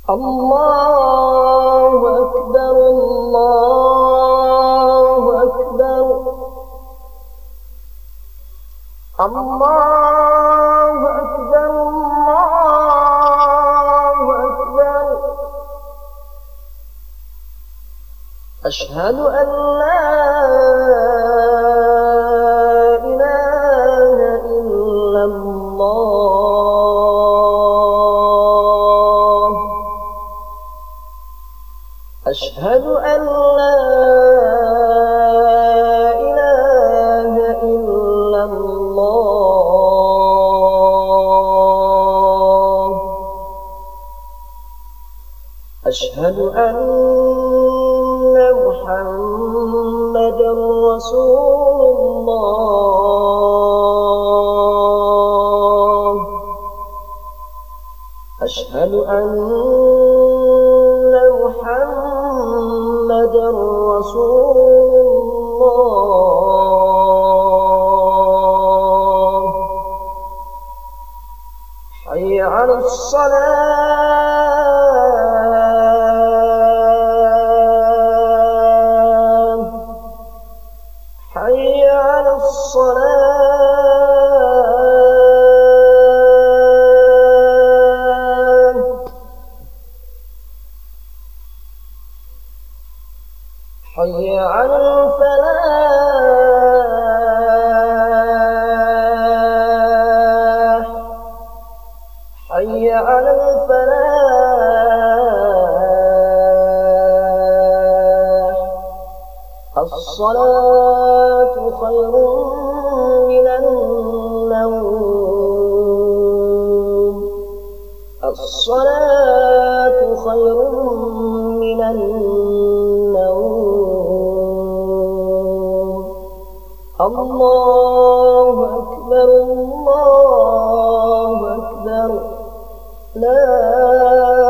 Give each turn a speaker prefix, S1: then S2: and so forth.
S1: الله أكبر الله أكبر الله أكبر الله أكبر أشهد أن لا إله إلا الله أشهد أن لا إله إلا الله أشهد أن محمدًا رسول الله أشهد أن محمدًا رسول الله حي على الصلاة حي على الصلاة حي على الفلاح حي على الفلاح الصلاة خير من النوم الصلاة خير من النوم الله أكبر الله أكبر لا